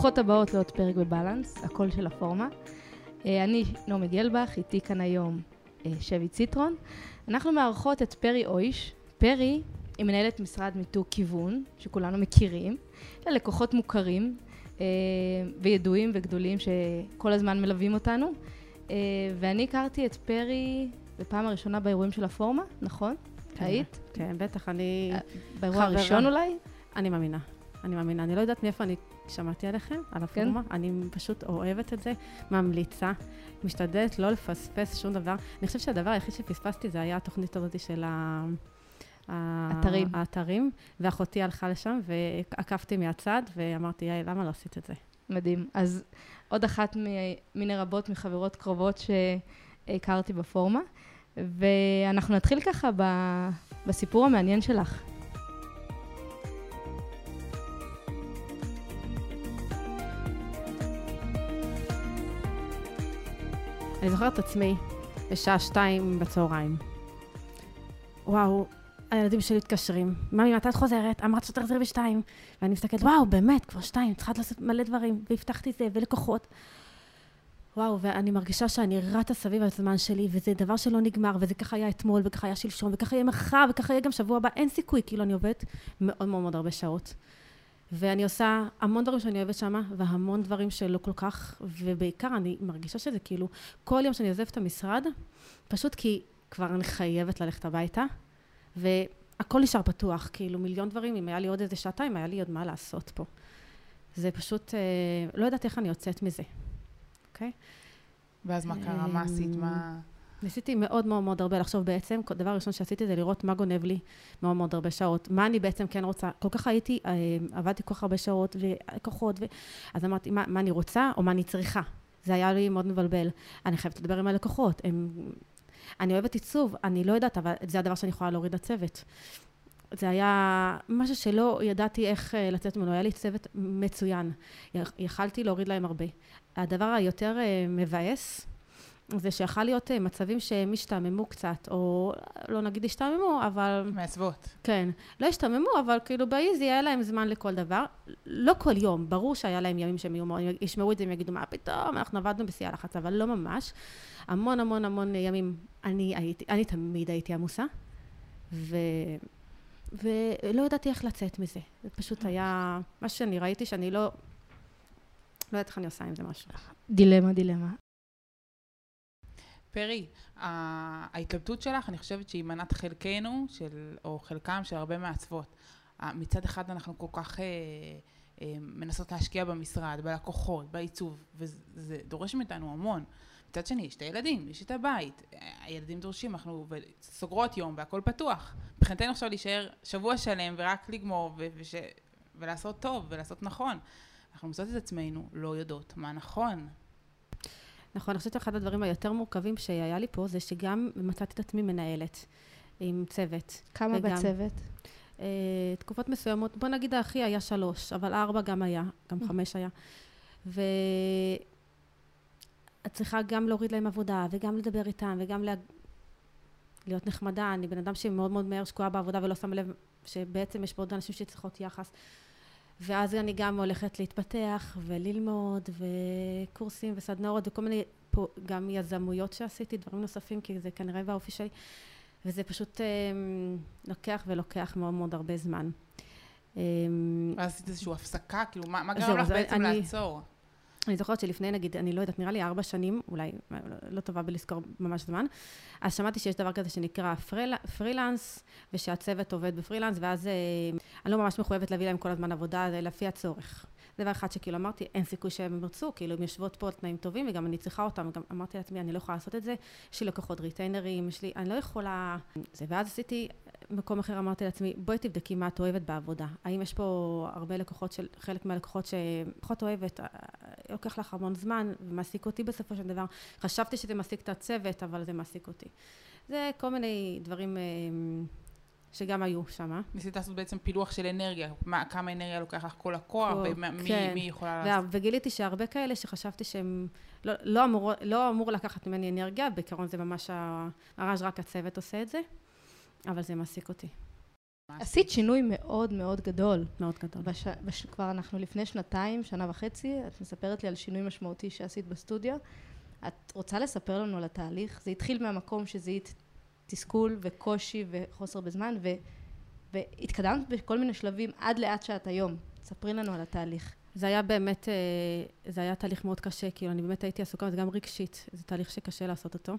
ברוכות הבאות לעוד פרק בבלנס, הקול של הפורמה. אני נעמי גלבך, איתי כאן היום שבי ציטרון. אנחנו מארחות את פרי אויש. פרי היא מנהלת משרד מיתוג כיוון, שכולנו מכירים, ללקוחות מוכרים וידועים וגדולים שכל הזמן מלווים אותנו. ואני הכרתי את פרי בפעם הראשונה באירועים של הפורמה, נכון? היית? כן, בטח, אני... באירוע הראשון אולי? אני מאמינה. אני לא יודעת מאיפה אני שמעתי עליכם, על הפורמה. אני פשוט אוהבת את זה, ממליצה, משתדלת לא לפספס שום דבר. אני חושבת שהדבר היחיד שפספסתי זה היה התוכנית הזאת של האתרים, ואחותי הלכה לשם ועקפתי מהצד ואמרתי, למה לא עשית את זה? מדהים. אז עוד אחת מיני רבות מחברות קרובות שהכרתי בפורמה, ואנחנו נתחיל ככה בסיפור המעניין שלך. אני זוכרת את עצמי בשעה 2 בצהריים. וואו, הילדים שלי התקשרים. ממי, מתי את חוזרת? אמרת שאתה חוזרת ב2. ואני מסתכלת, וואו, באמת, כבר 2, צריכה לעשות מלא דברים. והבטחתי זה, ולקוחות. וואו, ואני מרגישה שאני רצה סביב על הזמן שלי, וזה דבר שלא נגמר, וזה ככה היה אתמול, וככה היה שלשום, וככה יהיה מחר, וככה יהיה גם שבוע הבא. אין סיכוי, כאילו אני עובדת מאוד מאוד מאוד הרבה שעות. ואני עושה המון דברים שאני אוהבת שמה, והמון דברים שלא כל כך, ובעיקר אני מרגישה שזה כאילו, כל יום שאני עוזבת את המשרד, פשוט כי כבר אני חייבת ללכת הביתה, והכל נשאר פתוח, כאילו מיליון דברים, אם היה לי עוד איזה שעתיים, היה לי עוד מה לעשות פה. זה פשוט, לא יודעת איך אני יוצאת מזה, אוקיי? ואז מה קרה? מה עשית? מה... ניסיתי מאוד מאוד מאוד הרבה לחשוב בעצם, דבר ראשון שעשיתי זה לראות מה גונב לי מאוד מאוד הרבה שעות, מה אני בעצם כן רוצה, כל כך עבדתי כל כך הרבה שעות וכוחות, אז אמרתי מה אני רוצה או מה אני צריכה, זה היה לי מאוד מבלבל, אני חייבת לדבר עם הלקוחות, אני אוהבת עיצוב, אני לא יודעת, אבל זה הדבר שאני יכולה להוריד לצוות, זה היה משהו שלא ידעתי איך לצאת ממנו, היה לי צוות מצוין, יכלתי להוריד להם הרבה, הדבר היותר מבאס, זה שיכול להיות מצבים שהם השתעממו קצת, או לא נגיד השתעממו, אבל... מעצבות. כן. לא השתעממו, אבל כאילו באיזי היה להם זמן לכל דבר. לא כל יום, ברור שהיה להם ימים שהם ישמעו את זה, הם יגידו, מה פתאום, אנחנו עבדנו בשיא הלחץ, אבל לא ממש. המון המון המון ימים, אני תמיד הייתי עמוסה, ולא ידעתי איך לצאת מזה. זה פשוט היה מה שאני ראיתי, שאני לא יודעת איך אני עושה עם זה משהו. דילמה. פרי, ההתלבטות שלך, אני חושבת שהיא מנת חלקנו, או חלקם של הרבה מעצבות. מצד אחד אנחנו כל כך מנסות להשקיע במשרד, בלקוחות, בעיצוב, וזה דורש מאיתנו המון. מצד שני, יש את הילדים, יש את הבית, הילדים דורשים, אנחנו סוגרות יום והכל פתוח. מבחינתנו עכשיו להישאר שבוע שלם ורק לגמור ולעשות טוב ולעשות נכון. אנחנו מוצאות את עצמנו לא יודעות מה נכון. נכון, אני חושבת שאחד הדברים היותר מורכבים שהיה לי פה, זה שגם מצאתי את עצמי מנהלת עם צוות. כמה בצוות? תקופות מסוימות, בוא נגיד האחי היה 3, אבל 4 גם היה, גם 5 היה. ואת צריכה גם להוריד להם עבודה, וגם לדבר איתם, וגם להיות נחמדה. אני בן אדם שמאוד מאוד מהר שקועה בעבודה, ולא שמה לב שבעצם יש פה עוד אנשים שצריכות יחס. ואז אני גם הולכת להתפתח וללמוד וקורסים וסדנאות וכל מיני גם יזמויות שעשיתי, דברים נוספים, כי זה כנראה באופי שלי, וזה פשוט לוקח מאוד מאוד הרבה זמן. ואז עשית איזושהי הפסקה, כאילו מה גרם לך בעצם לעצור? אני זוכרת שלפני, נגיד, אני לא יודעת, נראה לי 4 שנים, אולי לא טובה בלזכור ממש זמן, אז שמעתי שיש דבר כזה שנקרא פרילנס, ושהצוות עובד בפרילנס, ואז אני לא ממש מחויבת להביא להם כל הזמן עבודה, זה לפי הצורך. דבר אחד שכאילו אמרתי, אין סיכוי שהם ירצו, כאילו הם יושבות פה על תנאים טובים, וגם אני צריכה אותם, וגם אמרתי לעצמי, אני לא יכולה לעשות את זה, יש לי לקוחות ריטיינרים, אני לא יכולה... ואז עשיתי מקום אחר, אמרתי לעצמי, בואי תבדקי מה את אוהבת בעבודה. האם יש פה הרבה לקוחות חלק מהלקוחות שפחות אוהבת, לוקח לך המון זמן, ומעסיק אותי בסופו של דבר. חשבתי שזה מעסיק את הצוות, אבל זה מעסיק אותי. זה כל מיני דברים שגם היו שם. ניסית לעשות בעצם פילוח של אנרגיה, כמה אנרגיה לוקח לך כל הכוח, ומי יכולה לעשות? וגיליתי שהרבה כאלה שחשבתי שהם לא אמור לקחת ממני אנרגיה, בעיקרון זה ממש רק הצוות עושה את זה, אבל זה מעסיק אותי. עשית שינוי מאוד מאוד גדול. מאוד גדול. כבר אנחנו לפני שנתיים, שנה וחצי, את מספרת לי על שינוי משמעותי שעשית בסטודיו. את רוצה לספר לנו על התהליך? זה התחיל מהמקום שזיהית תסכול וקושי וחוסר בזמן, והתקדמת בכל מיני שלבים עד לאט שאת היום. ספרי לנו על התהליך. זה היה באמת, זה היה תהליך מאוד קשה, כאילו אני באמת הייתי עסוקה, זה גם רגשית, זה תהליך שקשה לעשות אותו.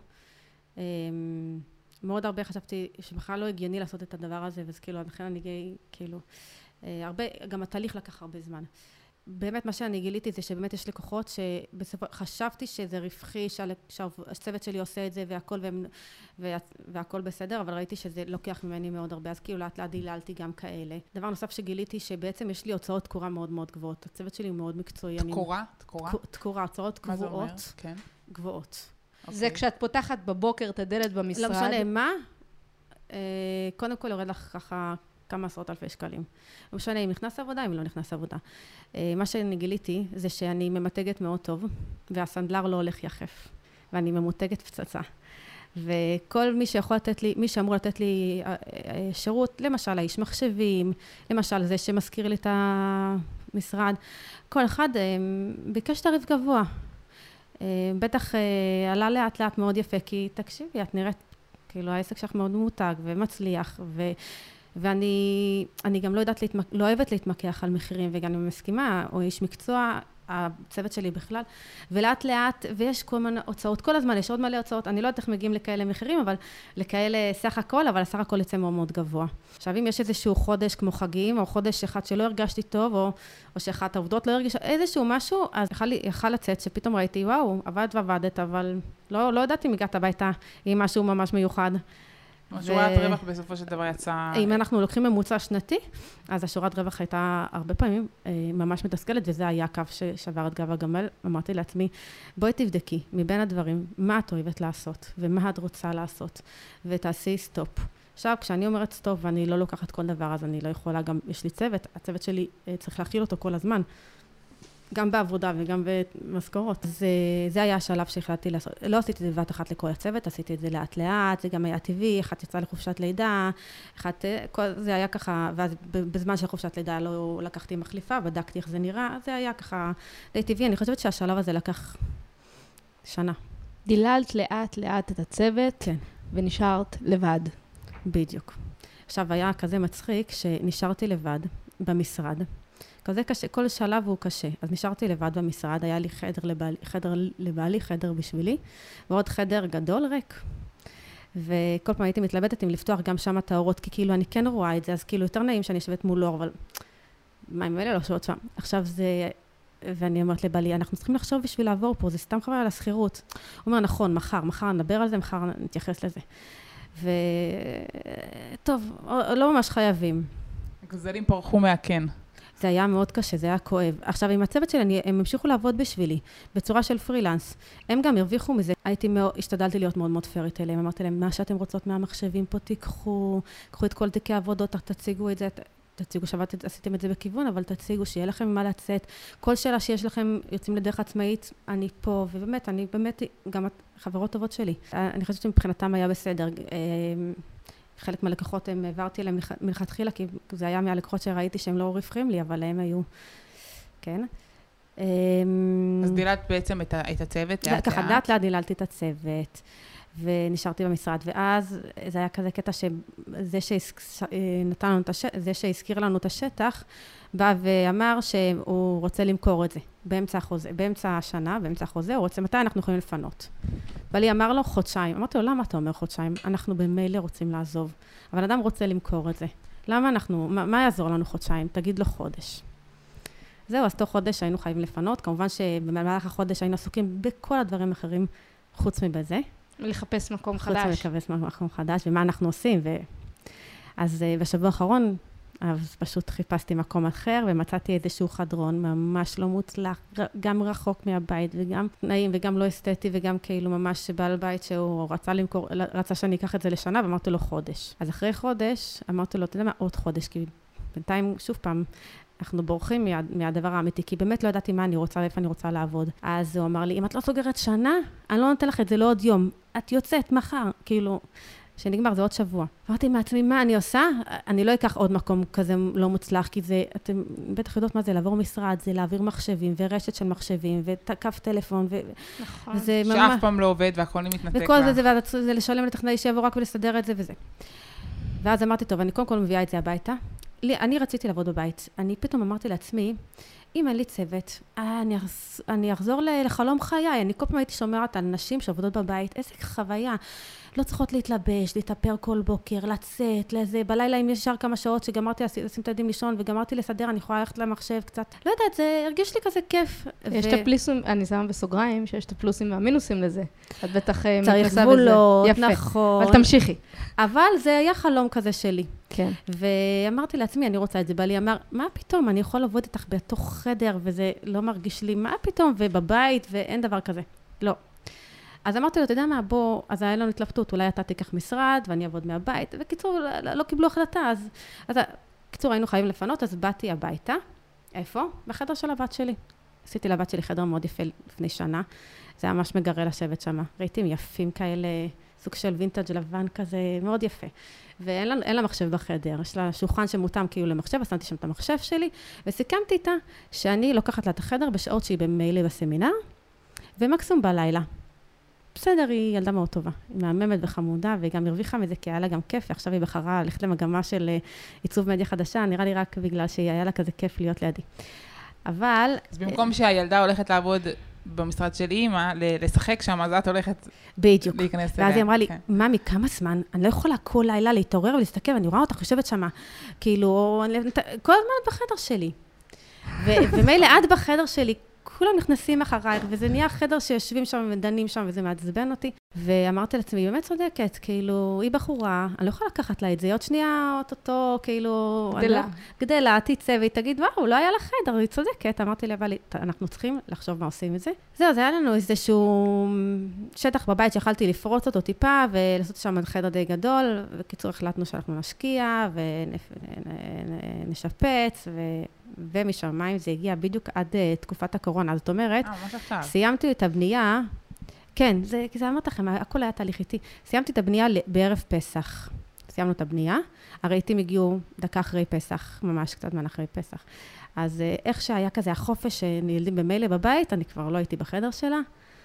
מאוד הרבה חשבתי שבכלל לא הגיוני לעשות את הדבר הזה, וזה כאילו, לכן אני כאילו, גם התהליך לקח הרבה זמן. באמת מה שאני גיליתי זה שבאמת יש לקוחות שחשבתי שזה רווחי, שהצוות שלי עושה את זה והכל בסדר, אבל ראיתי שזה לוקח ממני מאוד הרבה, אז כאילו לאט לאט דיללתי גם כאלה. דבר נוסף שגיליתי שבעצם יש לי הוצאות תקורה מאוד מאוד גבוהות. הצוות שלי הוא מאוד מקצועי. תקורה? תקורה, הוצאות גבוהות. מה זה אומר? כן. גבוהות. זה כשאת פותחת בבוקר את הדלת במשרד. לא משנה מה, קודם כל יורד לך ככה כמה עשרות אלפי שקלים. לא משנה אם נכנס עבודה, אם לא נכנס עבודה. מה שאני גיליתי זה שאני ממתגת מאוד טוב, והסנדלר לא הולך יחף, ואני ממותגת פצצה. וכל מי שיכול לתת לי, מי שאמור לתת לי שירות, למשל האיש מחשבים, למשל זה שמזכיר לי את המשרד, כל אחד ביקש תעריף גבוה. בטח עלה לאט לאט מאוד יפה, כי תקשיבי, את נראית, כאילו העסק שלך מאוד מותג ומצליח, ואני גם לא אוהבת להתמקח על מחירים, וגם אני מסכימה, או איש מקצוע, הצוות שלי בכלל, ולאט לאט, ויש כל מיני הוצאות, כל הזמן יש עוד מלא הוצאות, אני לא יודעת איך מגיעים לכאלה מחירים, אבל לכאלה סך הכל, אבל סך הכל יצא מאוד מאוד גבוה. עכשיו, אם יש איזשהו חודש כמו חגים, או חודש אחד שלא הרגשתי טוב, או שאחת העובדות לא הרגישה, איזשהו משהו, אז יכל לצאת, שפתאום ראיתי, וואו, עבדת, אבל לא ידעתי אם הגעת הביתה עם משהו ממש מיוחד. שורת רווח בסופו של דבר יצא... אם אנחנו לוקחים ממוצע שנתי, אז השורת רווח הייתה הרבה פעמים ממש מתסכלת, וזה היה קו ששבר את גב הגמל. אמרתי לעצמי, בואי תבדקי מבין הדברים, מה את אוהבת לעשות, ומה את רוצה לעשות, ותעשי סטופ. עכשיו, כשאני אומרת סטופ, ואני לא לוקחת כל דבר, אז אני לא יכולה גם, יש לי צוות, הצוות שלי צריך להכיל אותו כל הזמן. גם בעבודה וגם במשכורות. זה היה השלב שהחלטתי לעשות. לא עשיתי את זה בת אחת לכל הצוות, עשיתי את זה לאט לאט, זה גם היה טבעי, אחת יצאה לחופשת לידה, זה היה ככה, ואז בזמן של חופשת לידה לא לקחתי מחליפה, בדקתי איך זה נראה, זה היה ככה די טבעי. אני חושבת שהשלב הזה לקח שנה. דיללת לאט לאט את הצוות, כן. ונשארת לבד. בדיוק. עכשיו היה כזה מצחיק שנשארתי לבד במשרד, כזה קשה, כל שלב הוא קשה. אז נשארתי לבד במשרד, היה לי חדר בשבילי, ועוד חדר גדול ריק. וכל פעם הייתי מתלבטת אם לפתוח גם שם את האורות, כי כאילו אני כן רואה את זה, אז כאילו יותר נעים שאני יושבת מול אור, אבל מה אם אלה לא שעות שם? עכשיו זה, ואני אומרת לבעלי, אנחנו צריכים לחשוב בשביל לעבור פה, זה סתם חבל על הסחירות. הוא אומר, נכון, מחר נדבר על זה, מחר נתייחס לזה. וטוב, לא ממש חייבים. הגזלים פרחו מהכן. זה היה מאוד קשה, זה היה כואב. עכשיו, עם הצוות שלי, הם המשיכו לעבוד בשבילי, בצורה של פרילנס. הם גם הרוויחו מזה. השתדלתי להיות מאוד מאוד פיירית אליהם. אמרתי להם, מה שאתם רוצות מהמחשבים פה, קחו את כל תיקי העבודות, תציגו את זה, תציגו, עשיתם את זה בכיוון, אבל תציגו, שיהיה לכם מה לצאת. כל שאלה שיש לכם, יוצאים לדרך עצמאית, אני פה, ובאמת, גם חברות טובות שלי. אני חושבת שמבחינתם היה בסדר. חלק מהלקוחות הם העברתי אליהם מלכתחילה, כי זה היה מהלקוחות שראיתי שהם לא רווחים לי, אבל הם היו, כן. אז דיללת בעצם את הצוות? ככה, לאט דיללתי את הצוות, ונשארתי במשרד, ואז זה היה כזה קטע שזה שהזכיר לנו את השטח, בא ואמר שהוא רוצה למכור את זה, באמצע השנה, באמצע החוזה, הוא רוצה, מתי אנחנו יכולים לפנות? ולי אמר לו חודשיים, אמרתי לו, למה אתה אומר חודשיים? אנחנו במילא רוצים לעזוב, אבל אדם רוצה למכור את זה. למה מה יעזור לנו חודשיים? תגיד לו חודש. זהו, אז תוך חודש היינו חייבים לפנות, כמובן שבמהלך החודש היינו עסוקים בכל הדברים אחרים, חוץ מבזה. לחפש מקום חדש. חוץ לחפש מקום חדש, ומה אנחנו עושים. אז בשבוע האחרון, אז פשוט חיפשתי מקום אחר, ומצאתי איזשהו חדרון ממש לא מוצלח, גם רחוק מהבית, וגם נעים, וגם לא אסתטי, וגם כאילו ממש בעל בית שהוא רצה שאני אקח את זה לשנה, ואמרתי לו חודש. אז אחרי חודש, אמרתי לו, אתה יודע מה, עוד חודש, כי בינתיים, שוב פעם, אנחנו בורחים מהדבר האמיתי, כי באמת לא ידעתי מה אני רוצה, ואיפה אני רוצה לעבוד. אז הוא אמר לי, אם את לא סוגרת שנה, אני לא נותן לך את זה לעוד יום, את יוצאת מחר, כאילו, שנגמר, זה עוד שבוע. אמרתי מעצמי, מה אני עושה? אני לא אקח עוד מקום כזה לא מוצלח, כי זה, אתם בטח יודעות מה זה, לעבור משרד, זה להעביר מחשבים, ורשת של מחשבים, וקו טלפון, נכון. וזה שאף פעם לא עובד, והכל מתנתק. וכל זה לשלם לטכנאי שיבוא רק ולסדר את זה וזה. ואז אמרתי, טוב, אני קודם כל מביאה את זה הביתה. אני רציתי לעבוד בבית. אני פתאום אמרתי לעצמי, אם אין לי צוות, אני אחזור לחלום חיי. אני כל פעם הייתי שומרת על נשים שעובדות בבית. איזה חוויה. לא צריכות להתלבש, להתאפר כל בוקר, לצאת, לזה. בלילה אם ישר כמה שעות שגמרתי לשים את הילדים לישון וגמרתי לסדר, אני יכולה ללכת למחשב קצת. לא יודעת, זה הרגיש לי כזה כיף. יש את הפלוסים, אני שמה בסוגריים, שיש את הפלוסים והמינוסים לזה. את בטח מתנסה בזה. צריך גבולות, נכון. אבל תמשיכי. אבל זה היה חלום כזה שלי. כן. ואמרתי לעצמי, אני רוצה את זה. בעלי אמר, מה פתאום? אני יכול לעבוד איתך בתוך חדר, וזה לא מרגיש לי, מה פתאום? ובבית, ואין דבר כזה. לא. אז אמרתי לו, אתה יודע מה, בוא, אז היה לנו התלבטות, אולי אתה תיקח משרד, ואני אעבוד מהבית. וקיצור, לא קיבלו החלטה, אז קיצור, היינו חייבים לפנות, אז באתי הביתה. איפה? בחדר של הבת שלי. עשיתי לבת שלי חדר מאוד יפה לפני שנה. זה היה ממש מגרה לשבת שם. רהיטים יפים כאלה, סוג של וינטג' לבן כזה, מאוד יפה. ואין לה מחשב בחדר, יש לה שולחן שמותאם כאילו למחשב, אז שמתי שם את המחשב שלי, וסיכמתי איתה שאני לוקחת לה את החדר בשעות שהיא במילא בסמינר, ומקסימום בלילה. בסדר, היא ילדה מאוד טובה, היא מהממת וחמודה, והיא גם הרוויחה מזה, כי היה לה גם כיף, ועכשיו היא בחרה ללכת למגמה של עיצוב מדיה חדשה, נראה לי רק בגלל שהיה לה כזה כיף להיות לידי. אבל... אז במקום שהילדה הולכת לעבוד במשרד של אימא, לשחק שם, אז את הולכת בדיוק. להיכנס אליה. ואז היא אמרה לי, ממי, כמה זמן? אני לא יכולה כל לילה להתעורר ולהסתכל, ואני רואה אותך יושבת שמה. כאילו, כל הזמן את בחדר שלי. ומילא את בחדר שלי, כולם נכנסים אחרייך, וזה נהיה חדר שיושבים שם ודנים שם, וזה מעצבן אותי. ואמרתי לעצמי, היא באמת צודקת, כאילו, היא בחורה, אני לא יכולה לקחת לה את זה, עוד שנייה, אותו, כאילו... גדלה, תצא, והיא תגיד, וואו, לא היה לה חדר, היא צודקת. אמרתי לה, אבל אנחנו צריכים לחשוב מה עושים את זה. זהו, זה היה לנו איזשהו שטח בבית שיכלתי לפרוץ אותו טיפה, ולעשות שם חדר די גדול, וקיצור, החלטנו שאנחנו נשקיע, ונשפץ, ומשמיים זה הגיע בדיוק עד תקופת הקורונה. זאת אומרת, סיימתי את הבנייה, כן, כי זה אמרת לכם, הכל היה תהליך איתי. סיימתי את הבנייה בערב פסח. סיימנו את הבנייה, הרהיטים הגיעו דקה אחרי פסח, ממש קצת זמן אחרי פסח. אז איך שהיה כזה החופש שנילדים במילא בבית, אני כבר לא הייתי בחדר שלה,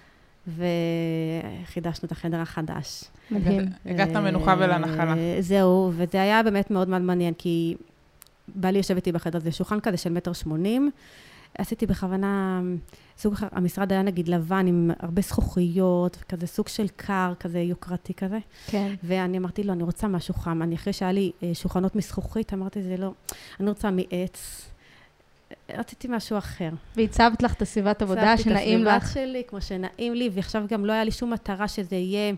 וחידשנו את החדר החדש. מדהים. הגעת למנוחה ולנחלה. זהו, וזה היה באמת מאוד מאוד מעניין, כי בא לי יושב איתי בחדר, זה שולחן כזה של 1.80 מטר, עשיתי בכוונה, סוג אחר, המשרד היה נגיד לבן עם הרבה זכוכיות, כזה סוג של קר, כזה יוקרתי כזה. כן. ואני אמרתי לו, אני רוצה משהו חם. אני אחרי שהיה לי שולחנות מזכוכית, אמרתי, זה לא, אני רוצה מעץ. רציתי משהו אחר. והצבת לך את הסביבת עבודה שנעים לך. הצבתי את הסביבת שלי, כמו שנעים לי, ועכשיו גם לא היה לי שום מטרה שזה יהיה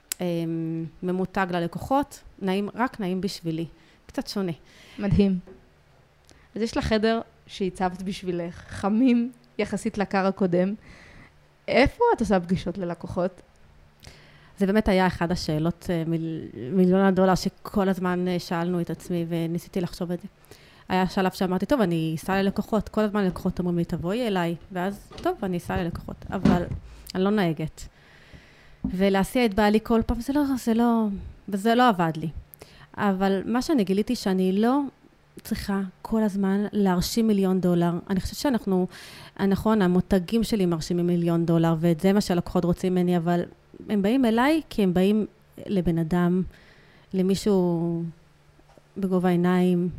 ממותג ללקוחות, רק נעים בשבילי. קצת שונה. מדהים. אז יש לך חדר שהצבת בשבילך, חמים יחסית לקר הקודם. איפה את עושה פגישות ללקוחות? זה באמת היה אחד השאלות, $1,000,000 שכל הזמן שאלנו את עצמי וניסיתי לחשוב את זה. היה שלב שאמרתי, טוב, אני אסע ללקוחות, כל הזמן ללקוחות אומרים לי, תבואי אליי, ואז, טוב, אני אסע ללקוחות, אבל אני לא נהגת. ולהסיע את בעלי כל פעם, זה לא עבד לי. אבל מה שאני גיליתי שאני לא צריכה כל הזמן להרשים $1,000,000. אני חושבת שאנחנו, נכון, המותגים שלי מרשימים $1,000,000, ואת זה מה שהלקוחות רוצים ממני, אבל הם באים אליי כי הם באים לבן אדם, למישהו בגובה עיניים,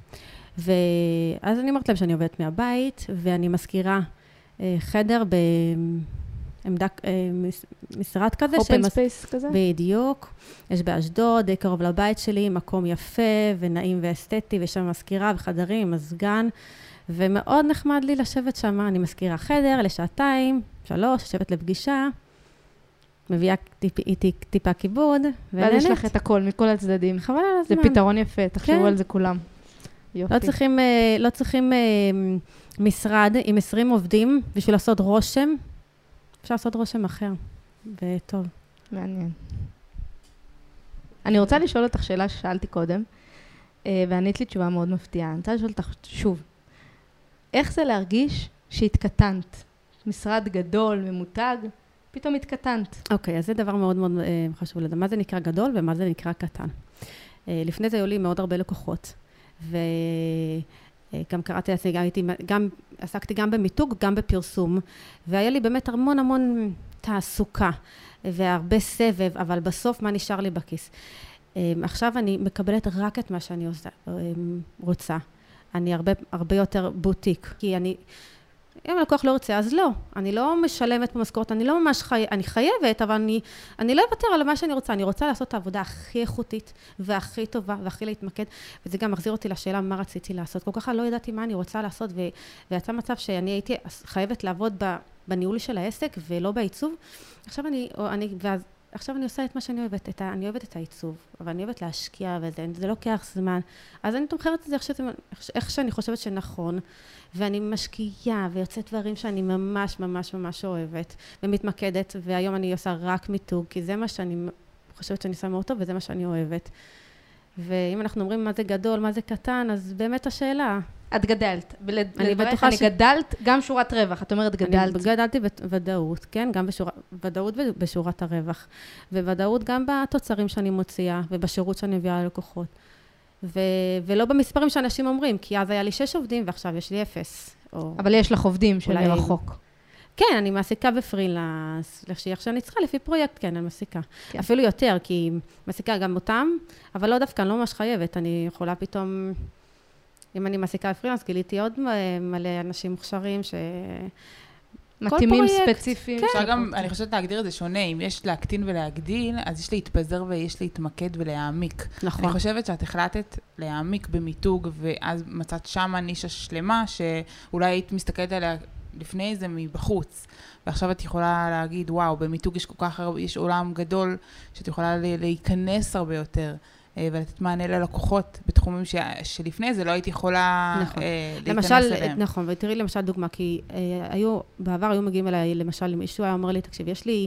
ואז אני אומרת להם שאני עובדת מהבית, ואני מזכירה חדר בעמדה, משרד כזה. אופן ספייס כזה? בדיוק. יש באשדוד, די קרוב לבית שלי, מקום יפה ונעים ואסתטי, ויש שם מזכירה וחדרים, מזגן, ומאוד נחמד לי לשבת שם. אני מזכירה חדר לשעתיים, 3, לשבת לפגישה, מביאה איתי טיפה כיבוד, ואז יש לך את הכל, מכל הצדדים. חבל על הזמן. זה פתרון יפה, תחשבו על זה כולם. יופי. לא צריכים משרד עם 20 עובדים בשביל לעשות רושם. אפשר לעשות רושם אחר, וטוב. מעניין. אני רוצה לשאול אותך שאלה ששאלתי קודם, וענית לי תשובה מאוד מפתיעה. אני רוצה לשאול אותך שוב, איך זה להרגיש שהתקטנת? משרד גדול, ממותג, פתאום התקטנת. אוקיי, אז זה דבר מאוד מאוד חשוב לדעת. מה זה נקרא גדול ומה זה נקרא קטן. לפני זה היו לי מאוד הרבה לקוחות, וגם קראתי לעצמי, גם עסקתי גם במיתוג, גם בפרסום, והיה לי באמת המון תעסוקה, והרבה סבב, אבל בסוף מה נשאר לי בכיס? עכשיו אני מקבלת רק את מה שאני רוצה. אני הרבה יותר בוטיק, כי אם הלקוח לא רוצה, אז לא. אני לא משלמת במשכורת, אני לא ממש אני חייבת, אבל אני לא אוותר על מה שאני רוצה. אני רוצה לעשות את העבודה הכי איכותית, והכי טובה, והכי להתמקד, וזה גם מחזיר אותי לשאלה מה רציתי לעשות. כל כך לא ידעתי מה אני רוצה לעשות, ויצא מצב שאני הייתי חייבת לעבוד בניהול של העסק, ולא בעיצוב. עכשיו אני עושה את מה שאני אוהבת, אני אוהבת את העיצוב, אבל אני אוהבת להשקיע וזה לוקח זמן. אז אני תומכרת את זה איך שאני חושבת שנכון, ואני משקיעה ויוצאת דברים שאני ממש אוהבת ומתמקדת, והיום אני עושה רק מיתוג, כי זה מה שאני חושבת שאני שמה אותו, וזה מה שאני אוהבת. ואם אנחנו אומרים מה זה גדול, מה זה קטן, אז באמת השאלה. את גדלת. אני גדלת גם שורת רווח. את אומרת גדלת. אני גדלתי בוודאות, כן? גם ודאות בשורת הרווח. וודאות גם בתוצרים שאני מוציאה, ובשירות שאני מביאה ללקוחות. ולא במספרים שאנשים אומרים, כי אז היה לי 6 עובדים, ועכשיו יש לי 0. אבל יש לך עובדים של מרחוק. כן, אני מעסיקה בפרילנס, איך שאני צריכה, לפי פרויקט, כן, אני מעסיקה. אפילו יותר, כי מעסיקה גם אותם, אבל לא דווקא, אני לא ממש חייבת. אני יכולה פתאום, אם אני מעסיקה בפרילנס, גיליתי עוד מלא אנשים מוכשרים מתאימים ספציפיים. אפשר גם, אני חושבת להגדיר את זה שונה, אם יש להקטין ולהגדיל, אז יש להתפזר ויש להתמקד ולהעמיק. נכון. אני חושבת שאת החלטת להעמיק במיתוג, ואז מצאת שמה נישה שלמה, שאולי היית מסתכלת עליה לפני זה מבחוץ, ועכשיו את יכולה להגיד, וואו, במיתוג יש כל כך הרבה, יש עולם גדול, שאת יכולה להיכנס הרבה יותר, ולתת מענה ללקוחות בתחומים שלפני זה לא הייתי יכולה להיכנס אליהם. נכון, ותראי למשל דוגמה, כי בעבר היו מגיעים אליי, למשל, מישהו היה אומר לי, תקשיב, יש לי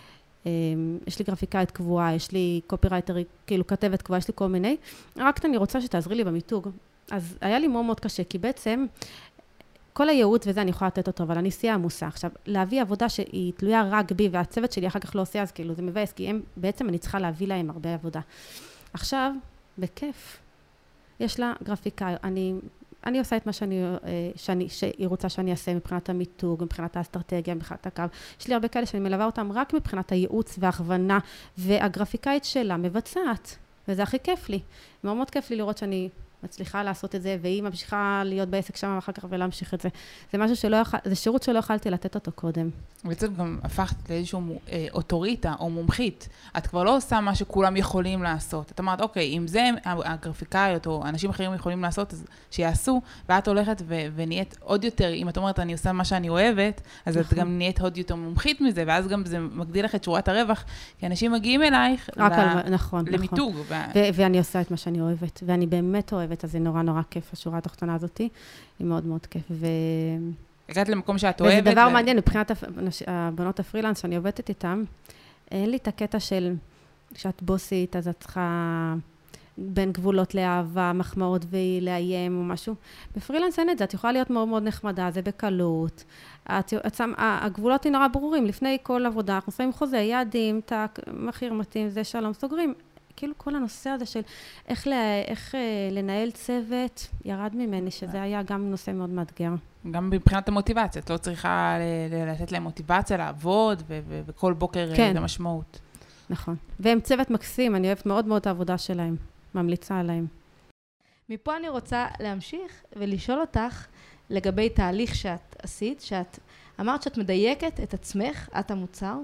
גרפיקאית קבועה, יש לי קופירייטר, כאילו כתבת קבועה, יש לי כל מיני, רק אני רוצה שתעזרי לי במיתוג. אז היה לי מאוד מאוד קשה, כי בעצם כל הייעוץ וזה אני יכולה לתת אותו, אבל אני עשייה עמוסה. עכשיו, להביא עבודה שהיא תלויה רק בי, והצוות שלי אחר כך לא עושה, אז כאילו זה מבאס, כי בעצם אני צריכה להביא להם הרבה עבודה. עכשיו, בכיף, יש לה גרפיקה, אני עושה את מה שהיא רוצה שאני אעשה מבחינת המיתוג, מבחינת האסטרטגיה, מבחינת הקו. יש לי הרבה כאלה שאני מלווה אותם רק מבחינת הייעוץ וההכוונה, והגרפיקאית שלה מבצעת, וזה הכי כיף לי. מאוד מאוד כיף לי לראות שאני מצליחה לעשות את זה, והיא ממשיכה להיות בעסק שם ואחר כך ולהמשיך את זה. זה משהו זה שירות שלא יכלתי לתת אותו קודם. בעצם גם הפכת לאיזשהו אוטוריטה או מומחית. את כבר לא עושה מה שכולם יכולים לעשות. את אמרת, אוקיי, אם זה הגרפיקאיות או אנשים אחרים יכולים לעשות, אז שיעשו, ואת הולכת ונהיית עוד יותר, אם את אומרת, אני עושה מה שאני אוהבת, אז את גם נהיית עוד יותר מומחית מזה, ואז גם זה מגדיל לך את שורת הרווח, כי אנשים מגיעים אלייך למיתוג. ואני עושה את מה שאני אוהבת, ואני באמת אוהבת, אז זה נורא כיף, השורה התחתונה הזאת, היא מאוד מאוד כיף. הגעת למקום שאת אוהבת. וזה דבר מעניין, מבחינת הבנות הפרילנס שאני עובדת איתם, אין לי את הקטע של, כשאת בוסית, אז את צריכה בין גבולות לאהבה, מחמאות ולאיים או משהו. בפרילנס אין את זה, את יכולה להיות מאוד מאוד נחמדה, זה בקלות. הגבולות היא נורא ברורים, לפני כל עבודה, אנחנו שמים חוזה, יעדים, מחיר מתאים, זה שלום, סוגרים. כאילו כל הנושא הזה של איך לנהל צוות ירד ממני, שזה היה גם נושא מאוד מאתגר. גם מבחינת המוטיבציה, את לא צריכה לתת להם מוטיבציה לעבוד, וכל בוקר למשמעות. נכון. והם צוות מקסים, אני אוהבת מאוד מאוד את העבודה שלהם, ממליצה עליהם. מפה אני רוצה להמשיך ולשאול אותך לגבי תהליך שאת עשית, שאת אמרת שאת מדייקת את עצמך, את המוצר,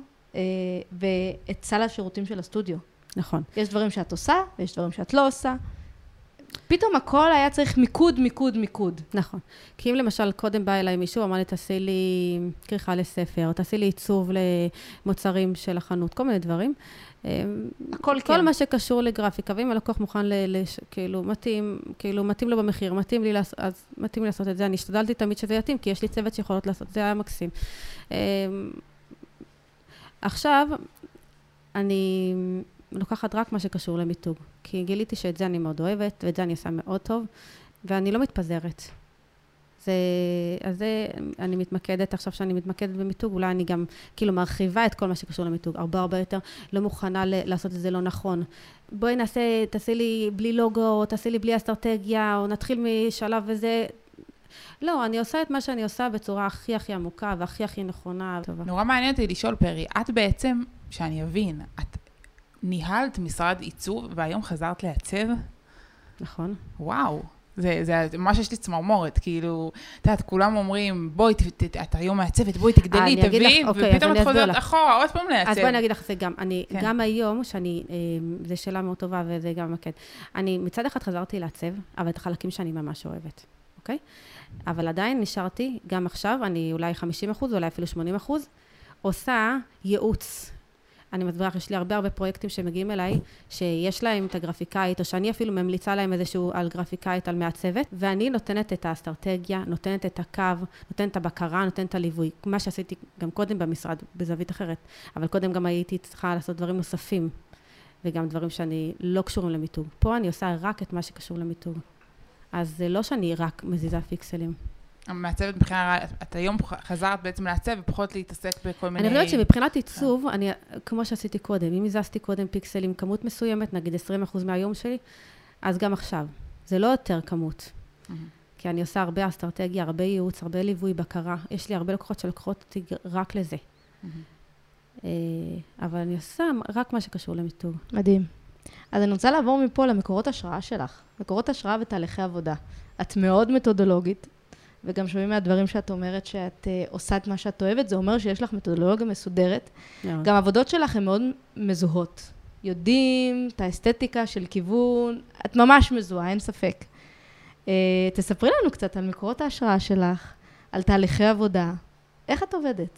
ואת סל השירותים של הסטודיו. נכון. יש דברים שאת עושה, ויש דברים שאת לא עושה. פתאום הכל היה צריך מיקוד. נכון. כי אם למשל קודם בא אליי מישהו, אמר לי, תעשי לי כריכה לספר, תעשי לי עיצוב למוצרים של החנות, כל מיני דברים. הכל כן. כל מה שקשור לגרפיקה, ואם הלקוח מוכן כאילו מתאים לו במחיר, מתאים לי לעשות את זה. אני השתדלתי תמיד שזה יתאים, כי יש לי צוות שיכולות לעשות, זה היה מקסים. עכשיו, אני לוקחת רק מה שקשור למיתוג, כי גיליתי שאת זה אני מאוד אוהבת, ואת זה אני עושה מאוד טוב, ואני לא מתפזרת. אז זה, אני מתמקדת, עכשיו שאני מתמקדת במיתוג, אולי אני גם כאילו מרחיבה את כל מה שקשור למיתוג, הרבה יותר לא מוכנה לעשות את זה לא נכון. בואי תעשי לי בלי לוגו, תעשי לי בלי אסטרטגיה, או נתחיל משלב וזה. לא, אני עושה את מה שאני עושה בצורה הכי עמוקה, והכי נכונה. נורא מעניין אותי לשאול, פרי, את בעצם, שאני אבין, את ניהלת משרד עיצוב, והיום חזרת לעצב? נכון. וואו. זה ממש יש לי צמרמורת, כאילו, את יודעת, כולם אומרים, בואי, את היום מעצבת, בואי תגדלי, תביאי, ופתאום את חוזרת אחורה, עוד פעם לעצב. אז בואי נגיד לך, זה גם, גם היום, זה שאלה מאוד טובה, וזה גם מקד. אני מצד אחד חזרתי לעצב, אבל את החלקים שאני ממש אוהבת, אוקיי? אבל עדיין נשארתי, גם עכשיו, אני אולי 50%, אולי אפילו 80%, עושה ייעוץ. אני מסבירה, יש לי הרבה פרויקטים שמגיעים אליי, שיש להם את הגרפיקאית, או שאני אפילו ממליצה להם איזשהו על גרפיקאית, על מעצבת, ואני נותנת את האסטרטגיה, נותנת את הקו, נותנת את הבקרה, נותנת את הליווי, מה שעשיתי גם קודם במשרד, בזווית אחרת, אבל קודם גם הייתי צריכה לעשות דברים נוספים, וגם דברים שאני לא קשורים למיתוג. פה אני עושה רק את מה שקשור למיתוג. אז זה לא שאני רק מזיזה פיקסלים. המעצבת מבחינה, את היום חזרת בעצם לעצב ופחות להתעסק בכל מיני... אני חושבת שמבחינת עיצוב, כמו שעשיתי קודם, אם הזזתי קודם פיקסלים כמות מסוימת, נגיד 20% מהיום שלי, אז גם עכשיו. זה לא יותר כמות. כי אני עושה הרבה אסטרטגיה, הרבה ייעוץ, הרבה ליווי, בקרה. יש לי הרבה לקוחות שלקוחות אותי רק לזה. אבל אני עושה רק מה שקשור למיתוג. מדהים. אז אני רוצה לעבור מפה למקורות השראה שלך. מקורות השראה ותהליכי עבודה. את מאוד מתודולוגית. וגם שומעים מהדברים שאת אומרת שאת עושה את מה שאת אוהבת, זה אומר שיש לך מתודולוגיה מסודרת. גם העבודות שלך הן מאוד מזוהות. יודעים את האסתטיקה של כיוון, את ממש מזוהה, אין ספק. תספרי לנו קצת על מקורות ההשראה שלך, על תהליכי עבודה. איך את עובדת?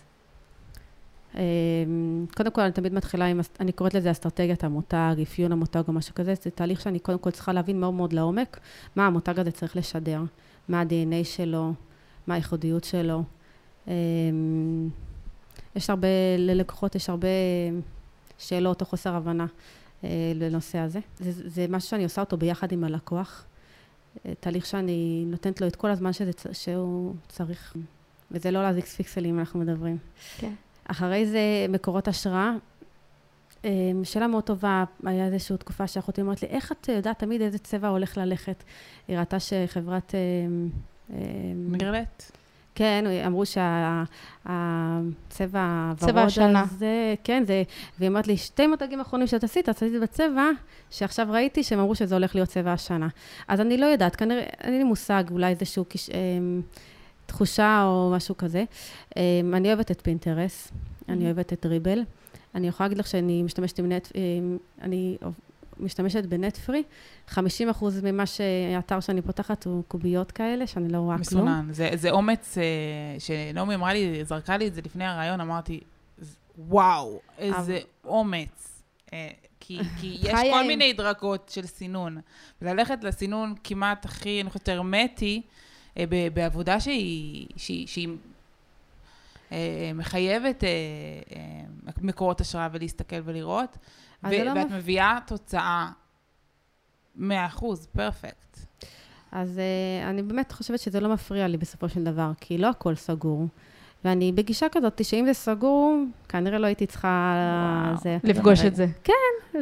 קודם כל, אני תמיד מתחילה אני קוראת לזה אסטרטגיית המותג, אפיון המותג או משהו כזה. זה תהליך שאני קודם כל צריכה להבין מאוד מאוד לעומק, מה המותג הזה צריך לשדר. מה ה-DNA שלו, מה הייחודיות שלו. יש הרבה, ללקוחות יש הרבה שאלות או חוסר הבנה לנושא הזה. זה משהו שאני עושה אותו ביחד עם הלקוח. תהליך שאני נותנת לו את כל הזמן שהוא צריך. וזה לא להזיק פיקסלים, אנחנו מדברים. כן. אחרי זה מקורות השראה. שאלה מאוד טובה, היה איזושהי תקופה שאחותי אומרת לי, איך את יודעת תמיד איזה צבע הולך ללכת? היא ראתה שחברת... מגרלט? כן, אמרו שהצבע הוורוד הזה, כן, והיא אמרת לי, 2 מותגים האחרונים שאת עשית בצבע, שעכשיו ראיתי שהם אמרו שזה הולך להיות צבע השנה. אז אני לא יודעת, כנראה, אין לי מושג, אולי איזשהו תחושה או משהו כזה. אני אוהבת את פינטרס, אני אוהבת את ריבל. אני יכולה להגיד לך שאני משתמשת בנטפרי, 50% ממה שהאתר שאני פותחת הוא קוביות כאלה, שאני לא רואה כלום. מסונן. זה אומץ שנעמי אמרה לי, זרקה לי את זה לפני הרעיון, אמרתי, וואו, איזה אומץ. כי יש כל מיני דרגות של סינון. וללכת לסינון כמעט הכי, אני חושבת, הרמטי, בעבודה שהיא מחייבת מקורות השראה ולהסתכל ולראות, ואת מביאה תוצאה 100%, פרפקט. אז אני באמת חושבת שזה לא מפריע לי בסופו של דבר, כי לא הכל סגור. ואני בגישה כזאת, שאם זה סגור, כנראה לא הייתי צריכה לפגוש את זה. כן,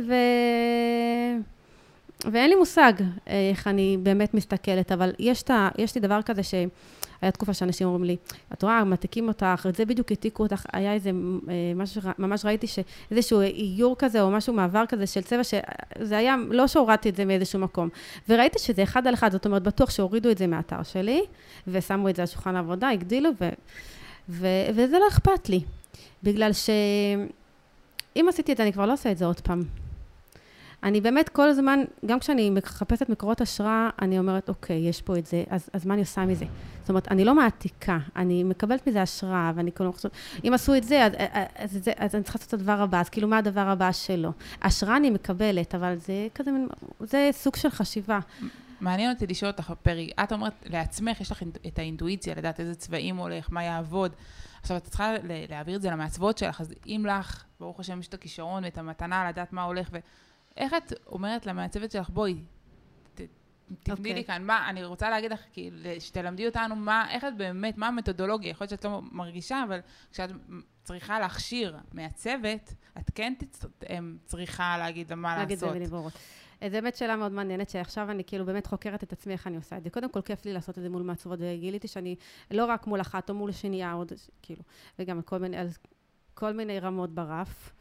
ואין לי מושג איך אני באמת מסתכלת, אבל יש לי דבר כזה שהיה תקופה שאנשים אומרים לי, את רואה, מתיקים אותך, את זה בדיוק התיקו אותך, היה איזה משהו, ממש ראיתי שאיזשהו איור כזה או משהו מעבר כזה של צבע, שזה היה, לא שהורדתי את זה מאיזשהו מקום. וראיתי שזה אחד על אחד, זאת אומרת, בטוח שהורידו את זה מהאתר שלי, ושמו את זה על שולחן העבודה, הגדילו, וזה לא אכפת לי. בגלל שאם עשיתי את זה, אני כבר לא עושה את זה עוד פעם. אני באמת כל הזמן, גם כשאני מחפשת מקורות השראה, אני אומרת, אוקיי, יש פה את זה, אז מה אני עושה מזה? זאת אומרת, אני לא מעתיקה, אני מקבלת מזה השראה, ואני כל הזמן, אם עשו את זה, אז אני צריכה לעשות את הדבר הבא, אז כאילו מה הדבר הבא שלו? השראה אני מקבלת, אבל זה כזה, זה סוג של חשיבה. מעניין אותי לשאול אותך, פרי, את אומרת לעצמך, יש לך את האינטואיציה, לדעת איזה צבעים הולך, מה יעבוד. עכשיו, את צריכה להעביר את זה למעצבות שלך, אז אם לך, ברוך השם, יש את הכישרון ואת המתנה, לדעת מה הולך איך את אומרת למעצבת שלך, בואי, תפני לי כאן, אני רוצה להגיד לך, שתלמדי אותנו איך את באמת, מה המתודולוגיה, יכול להיות שאת לא מרגישה, אבל כשאת צריכה להכשיר מהצוות, את כן צריכה להגיד מה לעשות. להגיד זה ולברות. זו באמת שאלה מאוד מעניינת, שעכשיו אני כאילו באמת חוקרת את עצמי איך אני עושה את זה. קודם כל כיף לי לעשות את זה מול מעצבות, וגיליתי שאני לא רק מול אחת או מול שנייה, עוד כאילו, וגם כל מיני רמות ברף.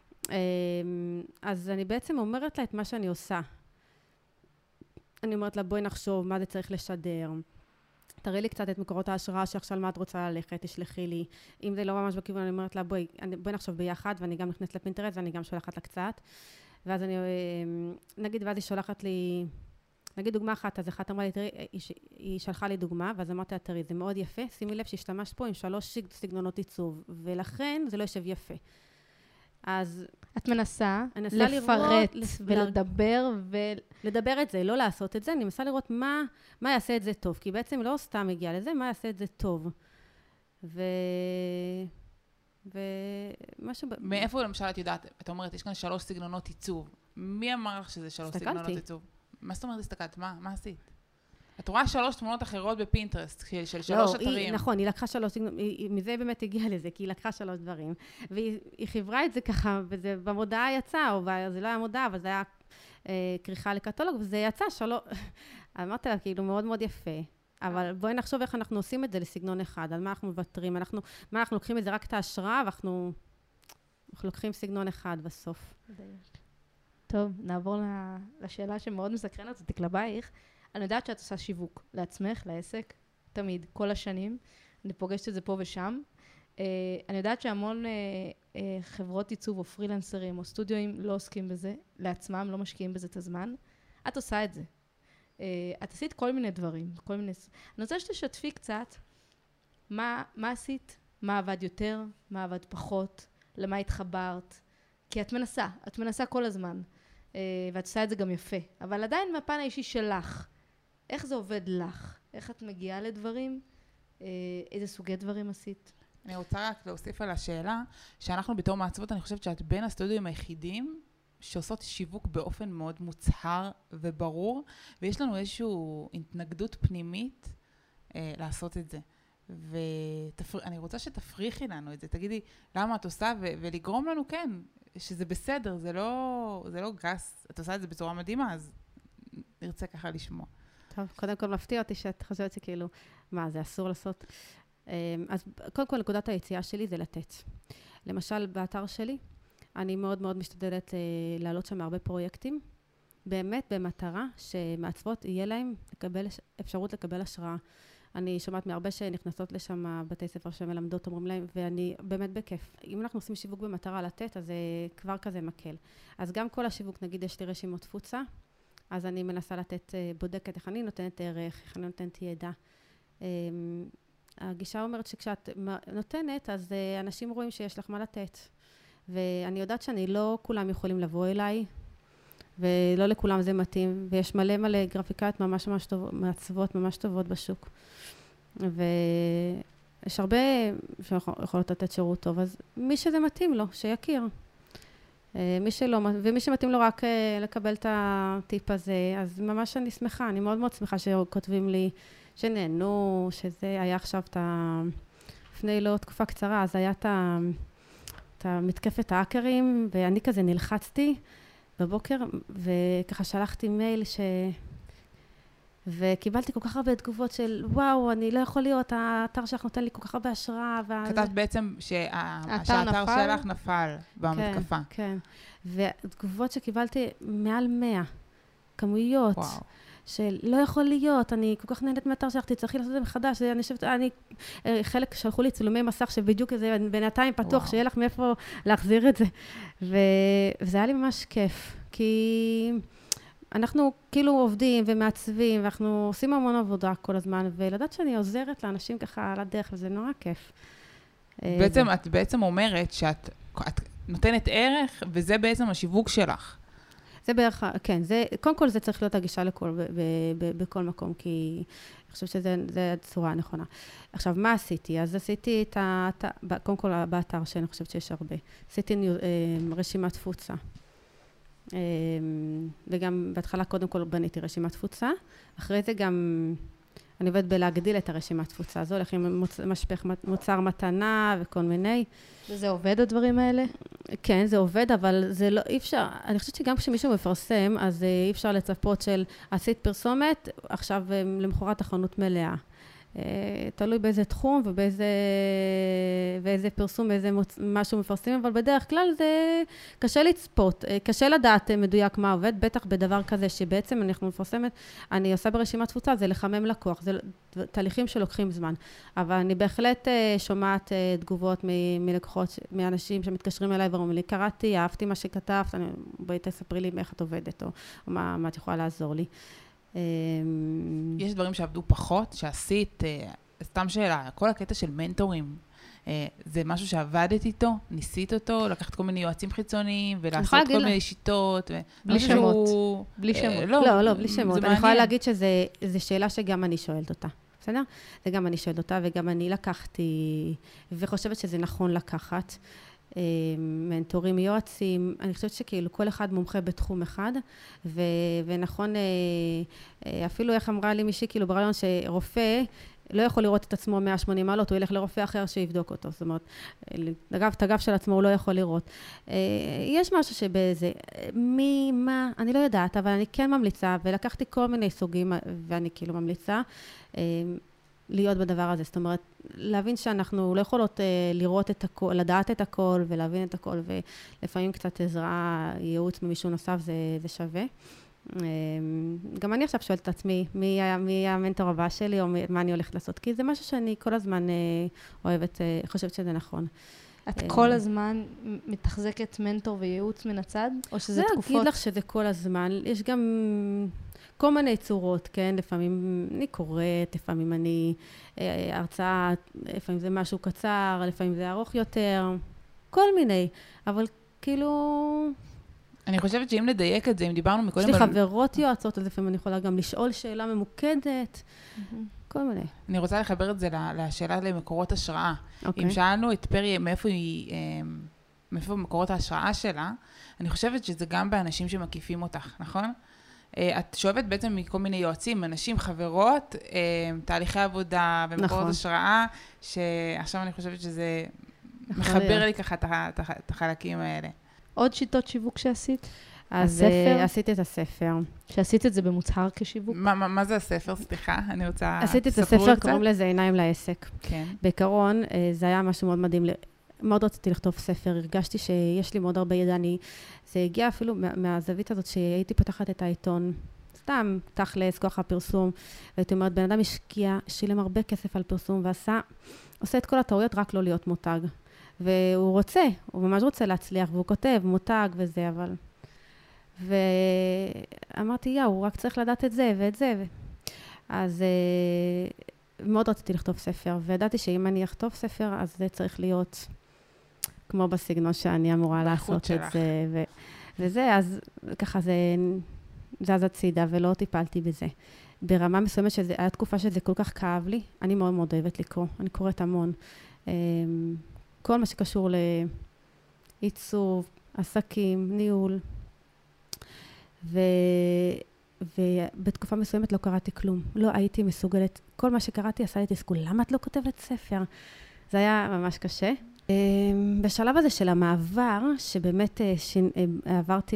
אז אני בעצם אומרת לה את מה שאני עושה. אני אומרת לה, בואי נחשוב מה זה צריך לשדר. תראי לי קצת את מקורות ההשראה שעכשיו מה את רוצה ללכת, תשלחי לי. אם זה לא ממש בכיוון, אני אומרת לה, בואי נחשוב ביחד, ואני גם נכנסת לפינטרסט, ואני גם שולחת לה קצת. ואז אני, נגיד, ואז היא שולחת לי, נגיד דוגמה אחת, אז אחת אמרה לי, תראי, היא שלחה לי דוגמה, ואז אמרתי לה, תראי, זה מאוד יפה, שימי לב שהשתמשת פה עם 3 סגנונות עיצוב, ולכן זה לא יושב יפה. אז את מנסה לפרט ולדבר לדבר את זה, לא לעשות את זה, אני מנסה לראות מה יעשה את זה טוב, כי בעצם לא סתם הגיע לזה, מה יעשה את זה טוב. מאיפה למשל את יודעת, את אומרת, יש כאן 3 סגנונות עיצוב. מי אמר לך שזה 3 סגנונות עיצוב? מה זאת אומרת הסתכלת? מה עשית? את רואה 3 תמונות אחרות בפינטרסט, של 3 אתרים. נכון, היא לקחה 3, מזה באמת הגיעה לזה, כי היא לקחה 3 דברים, והיא חיברה את זה ככה, וזה במודעה יצא, או זה לא היה מודעה, אבל זה היה כריכה לקטלוג, וזה יצא 3, אמרתי לה, כאילו מאוד מאוד יפה, אבל בואי נחשוב איך אנחנו עושים את זה לסגנון אחד, על מה אנחנו מוותרים, מה אנחנו לוקחים את זה רק את ההשראה, ואנחנו לוקחים סגנון אחד בסוף. טוב, נעבור לשאלה שמאוד מסקרנת אותי כלפייך. אני יודעת שאת עושה שיווק לעצמך, לעסק, תמיד, כל השנים. אני פוגשת את זה פה ושם. אני יודעת שהמון חברות עיצוב או פרילנסרים או סטודיואים לא עוסקים בזה, לעצמם, לא משקיעים בזה את הזמן. את עושה את זה. את עשית כל מיני דברים, אני רוצה שתשתפי קצת מה עשית, מה עבד יותר, מה עבד פחות, למה התחברת, כי את מנסה כל הזמן, ואת עושה את זה גם יפה, אבל עדיין מהפן האישי שלך, איך זה עובד לך? איך את מגיעה לדברים? איזה סוגי דברים עשית? אני רוצה רק להוסיף על השאלה, שאנחנו בתור מעצבות, אני חושבת שאת בין הסטודיואים היחידים, שעושות שיווק באופן מאוד מוצהר וברור, ויש לנו איזושהי התנגדות פנימית לעשות את זה. ואני רוצה שתפריחי לנו את זה, תגידי למה את עושה, ולגרום לנו כן, שזה בסדר, זה לא גס, את עושה את זה בצורה מדהימה, אז נרצה ככה לשמוע. טוב, קודם כל מפתיע אותי שאת חושבת שכאילו, מה, זה אסור לעשות? אז קודם כל נקודת היציאה שלי זה לתת. למשל, באתר שלי, אני מאוד מאוד משתדלת לעלות שם הרבה פרויקטים, באמת במטרה שמעצבות יהיה להם אפשרות לקבל השראה. אני שומעת מהרבה שנכנסות לשם בתי ספר שמלמדות, אומרים להם, ואני באמת בכיף. אם אנחנו עושים שיווק במטרה לתת, אז זה כבר כזה מקל. אז גם כל השיווק, נגיד יש לי רשימות תפוצה, אז אני מנסה לתת, בודקת איך אני נותנת ערך, איך אני נותנת ידע. הגישה אומרת שכשאת נותנת, אז אנשים רואים שיש לך מה לתת. ואני יודעת שאני לא כולם יכולים לבוא אליי, ולא לכולם זה מתאים, ויש מלא גרפיקאיות ממש טובות, מעצבות ממש טובות בשוק. ויש הרבה שיכולות לתת שירות טוב, אז מי שזה מתאים לו, שיכיר. מי שלא, ומי שמתאים לו רק לקבל את הטיפ הזה, אז ממש אני שמחה, אני מאוד מאוד שמחה שכותבים לי, שנהנו, שזה היה עכשיו לפני לא תקופה קצרה, אז היה את מתקפת האקרים, ואני כזה נלחצתי בבוקר, וככה שלחתי מייל וקיבלתי כל כך הרבה תגובות של, וואו, אני לא יכול להיות, האתר שלך נותן לי כל כך הרבה השראה. כתבת בעצם שהאתר שלך נפל במתקפה. כן, ותגובות שקיבלתי מעל 100 כמויות. וואו. של לא יכול להיות, אני כל כך נהנית מהאתר שלך, תצטרכי לעשות את זה מחדש, חלק שלחו לי צילומי מסך שבדיוק איזה בינתיים פתוח, שיהיה לך מאיפה להחזיר את זה. וזה היה לי ממש כיף, כי אנחנו כאילו עובדים ומעצבים, ואנחנו עושים המון עבודה כל הזמן, ולדעת שאני עוזרת לאנשים ככה על הדרך, וזה נורא כיף. את בעצם אומרת שאת נותנת ערך, וזה בעצם השיווק שלך. זה בערך, כן, קודם כל זה צריך להיות הגישה בכל מקום, כי אני חושבת שזה הצורה הנכונה. עכשיו, מה עשיתי? אז עשיתי קודם כל באתר שאני חושבת שיש הרבה. עשיתי רשימת תפוצה. וגם בהתחלה קודם כל בניתי רשימת תפוצה, אחרי זה גם אני עובדת בלהגדיל את הרשימת תפוצה, הזו הולך עם משפך מוצר מתנה וכל מיני. וזה עובד הדברים האלה? כן, זה עובד, אבל זה לא, אי אפשר, אני חושבת שגם כשמישהו מפרסם, אז אי אפשר לצפות של עשית פרסומת, עכשיו למחרת החנות מלאה. תלוי באיזה תחום ובאיזה פרסום, באיזה משהו מפרסמים, אבל בדרך כלל זה קשה לצפות, קשה לדעת מדויק מה עובד, בטח בדבר כזה שבעצם אנחנו מפרסמת, אני עושה ברשימת תפוצה, זה לחמם לקוח, זה תהליכים שלוקחים זמן, אבל אני בהחלט שומעת תגובות מלקוחות, מאנשים שמתקשרים אליי ואומרים לי, קראתי, אהבתי מה שכתבת, בואי תספרי לי איך את עובדת, או מה את יכולה לעזור לי. יש דברים שעבדו פחות, שעשית, סתם שאלה, כל הקטע של מנטורים, זה משהו שעבדת איתו, ניסית אותו, לקחת כל מיני יועצים חיצוניים, ולעשות כל מיני שיטות. בלי שמות. בלי שמות. לא, בלי שמות. אני יכולה להגיד שזו שאלה שגם אני שואלת אותה. בסדר? זה גם אני שואלת אותה, וגם אני לקחתי, וחושבת שזה נכון לקחת. מנטורים, יועצים, אני חושבת שכאילו כל אחד מומחה בתחום אחד, ונכון, אפילו איך אמרה לי מישהי, כאילו ברעיון שרופא לא יכול לראות את עצמו 180 מעלות, הוא ילך לרופא אחר שיבדוק אותו, זאת אומרת, את הגב של עצמו הוא לא יכול לראות. יש משהו שבזה, מה, אני לא יודעת, אבל אני כן ממליצה, ולקחתי כל מיני סוגים, ואני כאילו ממליצה, להיות בדבר הזה, זאת אומרת, להבין שאנחנו לא יכולות לראות את הכל, לדעת את הכל ולהבין את הכל, ולפעמים קצת עזרה, ייעוץ ממישהו נוסף, זה שווה. גם אני עכשיו שואלת את עצמי, מי המנטור הבא שלי, או מה אני הולכת לעשות, כי זה משהו שאני כל הזמן אוהבת, חושבת שזה נכון. את כל הזמן מתחזקת מנטור וייעוץ מן הצד, או שזה תקופות? זה אגיד לך שזה כל הזמן, יש גם כל מיני צורות, כן? לפעמים אני קוראת, לפעמים אני הרצאה, לפעמים זה משהו קצר, לפעמים זה ארוך יותר, כל מיני, אבל כאילו אני חושבת שאם נדייק את זה, אם דיברנו מקודם... יש לי חברות יועצות, אז לפעמים אני יכולה גם לשאול שאלה ממוקדת, כל מיני. אני רוצה לחבר את זה לשאלה למקורות השראה. אם שאלנו את פרי מאיפה מקורות ההשראה שלה, אני חושבת שזה גם באנשים שמקיפים אותך, נכון? את שואבת בעצם מכל מיני יועצים, אנשים, חברות, תהליכי עבודה ומקורות השראה, שעכשיו אני חושבת שזה מחבר לי ככה את החלקים האלה. עוד שיטות שיווק שעשית? אז עשית את הספר. שעשית את זה במוצהר כשיווק? מה זה הספר? סליחה, אני רוצה... עשית את הספר, קוראים לזה עיניים לעסק. כן. בעיקרון, זה היה משהו מאוד מדהים. מאוד רציתי לכתוב ספר, הרגשתי שיש לי מאוד הרבה ידע. זה הגיע אפילו מהזווית הזאת שהייתי פותחת את העיתון. סתם, תכלס, כוח הפרסום. והייתי אומרת, בן אדם השקיע, שילם הרבה כסף על פרסום, עושה את כל הטעויות רק לא להיות מותג. והוא רוצה, הוא ממש רוצה להצליח, והוא כותב מותג וזה, אבל... ואמרתי, הוא רק צריך לדעת את זה ואת זה. אז מאוד רציתי לכתוב ספר, וידעתי שאם אני אכתוב ספר, אז זה צריך להיות כמו בסגנון שאני אמורה לעשות את זה. וזה, אז ככה זה זז הצידה, ולא טיפלתי בזה. ברמה מסוימת שזה, היה תקופה שזה כל כך כאב לי, אני מאוד מאוד אוהבת לקרוא, אני קוראת המון. כל מה שקשור לעיצוב, עסקים, ניהול. ובתקופה מסוימת לא קראתי כלום. לא הייתי מסוגלת. כל מה שקראתי עשה לי תסכול. למה את לא כותבת ספר? זה היה ממש קשה. בשלב הזה של המעבר, שבאמת עברתי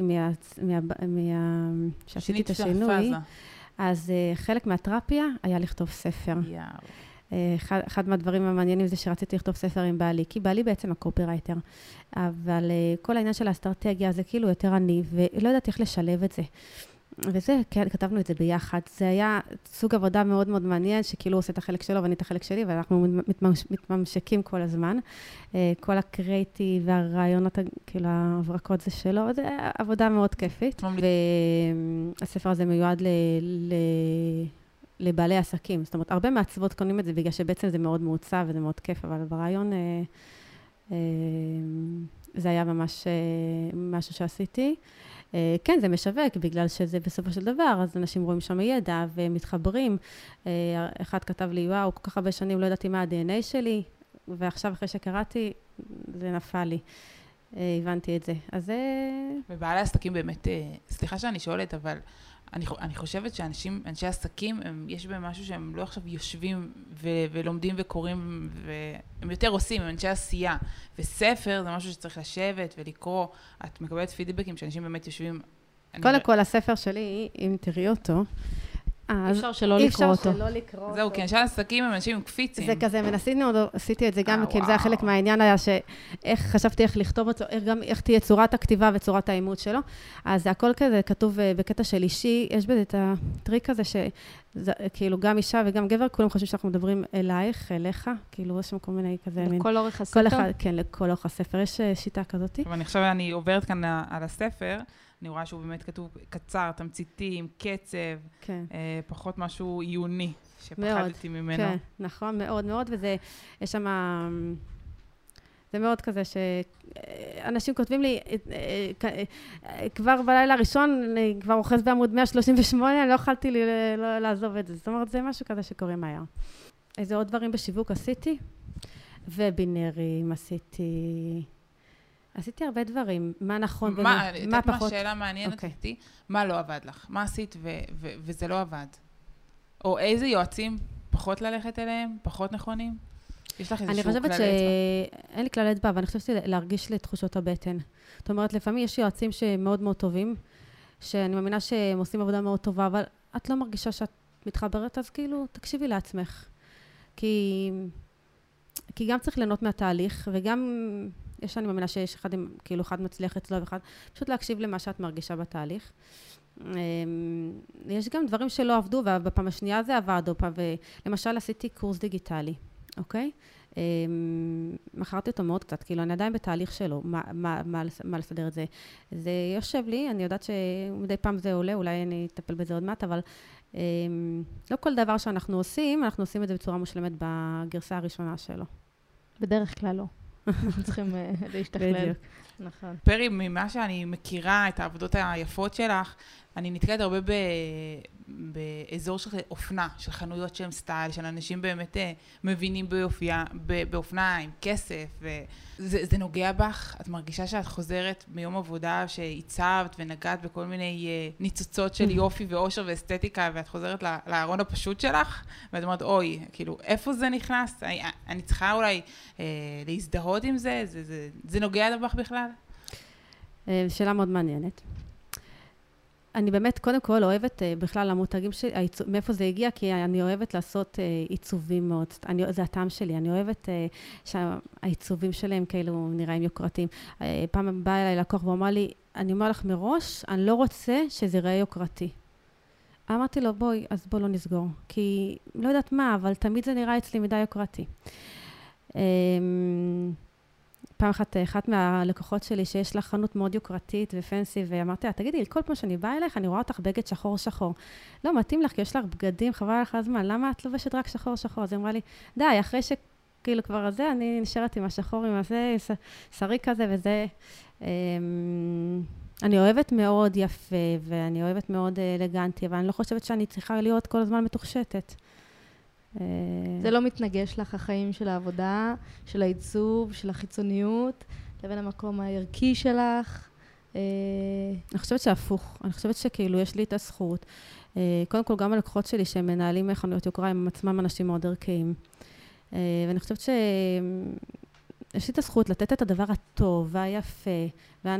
שעשיתי את השינוי, אז חלק מהתרפיה היה לכתוב ספר. אחד מהדברים המעניינים זה שרציתי לכתוב ספר עם בעלי, כי בעלי בעצם הקופירייטר, אבל כל העניין של האסטרטגיה זה כאילו יותר אני, ולא יודעת איך לשלב את זה. וזה, כן, כתבנו את זה ביחד. זה היה סוג עבודה מאוד מאוד מעניין, שכאילו עושה את החלק שלו ואני את החלק שלי, ואנחנו מתממשקים כל הזמן. כל הקריאיטיב והרעיונות, כאילו ההברקות זה שלו, זה עבודה מאוד כיפית. והספר הזה מיועד לבעלי עסקים. זאת אומרת, הרבה מעצבות קונים את זה, בגלל שבעצם זה מאוד מעוצב וזה מאוד כיף, אבל ברעיון זה היה ממש משהו שעשיתי. כן, זה משווק, בגלל שזה בסופו של דבר, אז אנשים רואים שם ידע ומתחברים. אחד כתב לי, וואו, כל כך הרבה שנים לא ידעתי מה ה-DNA שלי, ועכשיו אחרי שקראתי, זה נפל לי. הבנתי את זה. אז ובעלי עסקים באמת, סליחה שאני שואלת, אבל אני חושבת אנשי עסקים, יש בהם משהו שהם לא עכשיו יושבים ולומדים וקוראים, והם יותר עושים, הם אנשי עשייה. וספר זה משהו שצריך לשבת ולקרוא. את מקבלת פידבקים שאנשים באמת יושבים... קודם כל, הספר שלי, אם תראי אותו, אי אפשר שלא לקרוא אותו. זהו, כי אנשי עסקים הם אנשים עם קפיצים. זה כזה, עשיתי את זה גם, כי זה היה חלק מהעניין היה חשבתי איך לכתוב אותו, איך תהיה צורת הכתיבה וצורת האימות שלו. אז זה הכל כזה כתוב בקטע של אישי, יש בזה את הטריק הזה שכאילו גם אישה וגם גבר, כולם חושבים שאנחנו מדברים אלייך, אליך, כאילו יש שם כל מיני כזה... לכל אורך הספר? כן, לכל אורך הספר, יש שיטה כזאת. עכשיו אני עוברת כאן על הספר, אני רואה שהוא באמת כתוב קצר, תמציתי, עם קצב, כן. פחות משהו עיוני שפחדתי ממנו. כן, נכון, מאוד מאוד, וזה, יש שם, זה מאוד כזה שאנשים כותבים לי, כבר בלילה הראשון, אני כבר אוחז בעמוד 138, אני לא יכולתי לעזוב את זה. זאת אומרת, זה משהו כזה שקורה מהר. איזה עוד דברים בשיווק עשיתי? ובינרים עשיתי הרבה דברים, מה נכון ומה פחות. מה שאלה מעניינת אותי, מה לא עבד לך? מה עשית וזה לא עבד? או איזה יועצים פחות ללכת אליהם, פחות נכונים? יש לך איזשהו כלל אצבע? אני חושבת שאין לי כלל אצבע, אבל אני חושבת להרגיש לתחושות הבטן. זאת אומרת, לפעמים יש יועצים שמאוד מאוד טובים, שאני מאמינה שהם עושים עבודה מאוד טובה, אבל את לא מרגישה שאת מתחברת, אז כאילו, תקשיבי לעצמך. כי גם צריך ליהנות מהתהליך, וגם יש אני מאמינה שיש כאילו אחד מצליח אצלו ואחד, פשוט להקשיב למה שאת מרגישה בתהליך. יש גם דברים שלא עבדו, ובפעם השנייה זה עבד, למשל עשיתי קורס דיגיטלי, אוקיי? מכרתי אותו מאוד קצת, כאילו אני עדיין בתהליך שלו, מה לסדר את זה. זה יושב לי, אני יודעת שמדי פעם זה עולה, אולי אני אטפל בזה עוד מעט, אבל לא כל דבר שאנחנו עושים את זה בצורה מושלמת בגרסה הראשונה שלו. בדרך כלל לא. אנחנו צריכים להשתכלל. נכון. פרי, ממה שאני מכירה את העבודות היפות שלך, אני נתקלת הרבה באזור של אופנה, של חנויות שהם סטייל, של אנשים באמת מבינים באופנה עם כסף, וזה נוגע בך? את מרגישה שאת חוזרת מיום עבודה שהצבת ונגעת בכל מיני ניצוצות של יופי ואושר ואסתטיקה, ואת חוזרת לארון הפשוט שלך, ואת אומרת, אוי, כאילו, איפה זה נכנס? אני צריכה אולי להזדהות עם זה? זה נוגע בך בכלל? שאלה מאוד מעניינת. אני באמת, קודם כל, אוהבת בכלל המותגים שלי, מאיפה זה הגיע, כי אני אוהבת לעשות עיצובים מאוד, זה הטעם שלי, אני אוהבת שהעיצובים שלהם כאילו נראים יוקרתיים. פעם באה אליי לקוח ואומר לי, אני אומר לך מראש, אני לא רוצה שזה יראה יוקרתי. אמרתי לו, בואי, אז בוא לא נסגור, כי לא יודעת מה, אבל תמיד זה נראה אצלי מדי יוקרתי. פעם אחת מהלקוחות שלי שיש לה חנות מאוד יוקרתית ופנסי, ואמרתי לה, תגידי, כל פעם שאני באה אליך, אני רואה אותך בגד שחור. לא, מתאים לך, כי יש לך בגדים, חבל לך הזמן, למה את לובשת רק שחור? אז היא אמרה לי, די, אחרי שכאילו כבר הזה, אני נשארת עם השחור, עם הזה, שרי כזה, וזה... אני אוהבת מאוד יפה, ואני אוהבת מאוד אלגנטי, אבל אני לא חושבת שאני צריכה להיות כל הזמן מתוחשטת. זה לא מתנגש לך החיים של העבודה, של העיצוב, של החיצוניות, לבין המקום הערכי שלך? אני חושבת שהפוך. אני חושבת שכאילו יש לי את הזכות. קודם כל, גם הלקוחות שלי שהם מנהלים חנויות יוקרה, הם עצמם אנשים מאוד ערכיים. ואני חושבת שיש לי את הזכות לתת את הדבר הטוב והיפה,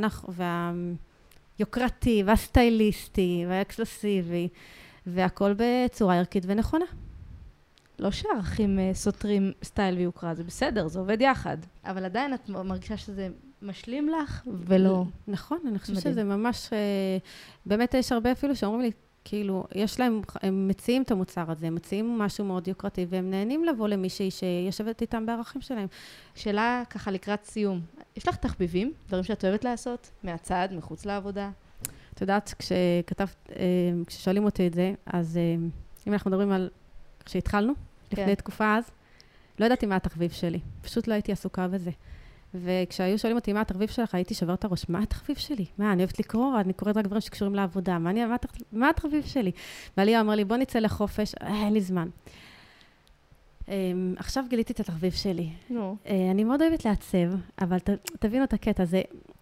והיוקרתי, והסטייליסטי, והאקסקלוסיבי, והכל בצורה ערכית ונכונה. לא שערכים סותרים סטייל ויוקרה, זה בסדר, זה עובד יחד. אבל עדיין את מרגישה שזה משלים לך ולא... נכון, אני חושבת שזה ממש... באמת יש הרבה אפילו שאומרים לי, כאילו, יש להם, הם מציעים את המוצר הזה, הם מציעים משהו מאוד יוקרתי, והם נהנים לבוא למישהי שיושבת איתם בערכים שלהם. שאלה ככה לקראת סיום, יש לך תחביבים, דברים שאת אוהבת לעשות, מהצד, מחוץ לעבודה? את יודעת, כששואלים אותי את זה, אז אם אנחנו מדברים על... כשהתחלנו, לפני תקופה אז, לא ידעתי מה התחביב שלי. פשוט לא הייתי עסוקה בזה. וכשהיו שואלים אותי מה התחביב שלך, הייתי שובר את הראש. מה התחביב שלי? מה, אני אוהבת לקרוא, אני קוראת רק דברים שקשורים לעבודה. מה התחביב שלי? ואלי אמר לי, בוא נצא לחופש, אין לי זמן. עכשיו גיליתי את התחביב שלי. אני מאוד אוהבת לעצב, אבל תבינו את הקטע,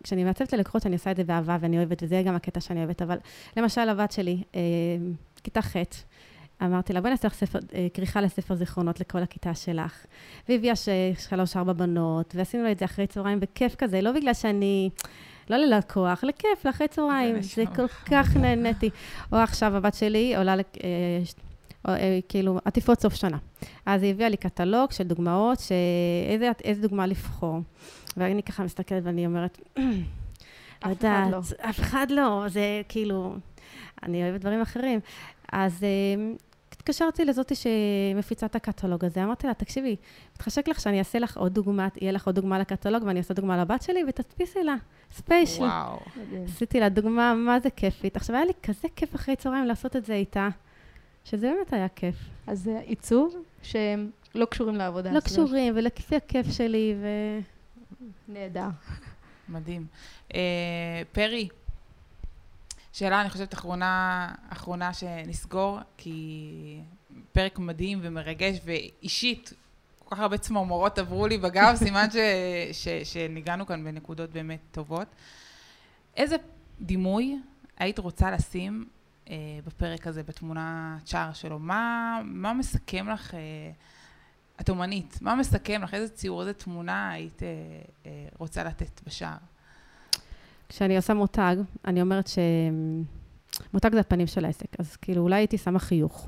כשאני מעצבת ללקוחות, אני עושה את זה באהבה, ואני אוהבת, וזה גם הקטע שאני אוהבת, אבל למשל, הבת שלי, כיתה ח', אמרתי לה, בואי נעשה לך כריכה לספר זיכרונות לכל הכיתה שלך. והיא הביאה 3-4 בנות, ועשינו לה את זה אחרי צהריים בכיף כזה, לא בגלל שאני, לא ללקוח, לכיף, לאחרי צהריים, זה כל כך נהניתי. או עכשיו הבת שלי עולה, כאילו, עטיפות סוף שנה. אז היא הביאה לי קטלוג של דוגמאות, איזה דוגמה לבחור. ואני ככה מסתכלת ואני אומרת, אף אחד לא. אף אחד לא, זה כאילו, אני אוהבת דברים אחרים. אז התקשרתי לזאתי שמפיצה את הקטלוג הזה, אמרתי לה, תקשיבי, מתחשק לך שאני אעשה לך עוד דוגמה, יהיה לך עוד דוגמה לקטלוג, ואני אעשה דוגמה לבת שלי, ותדפיסי לה, ספיישל. וואו. עשיתי לה דוגמה, מה זה כיפית. עכשיו, היה לי כזה כיף אחרי צהריים לעשות את זה איתה, שזה באמת היה כיף. אז זה עיצוב שהם לא קשורים לעבודה. לא קשורים, ולכפי הכיף שלי, נהדר. מדהים. פרי, שאלה, אני חושבת, אחרונה שנסגור, כי פרק מדהים ומרגש, ואישית, כל כך הרבה צמרמורות עברו לי בגב, סימן שניגענו כאן בנקודות באמת טובות. איזה דימוי היית רוצה לשים בפרק הזה, בתמונה צ'אר שלו? מה מסכם לך, את אומנית, מה מסכם לך, איזה ציור, איזה תמונה היית רוצה לתת בשער? כשאני עושה מותג, אני אומרת מותג זה הפנים של העסק, אז כאילו אולי הייתי שמה חיוך.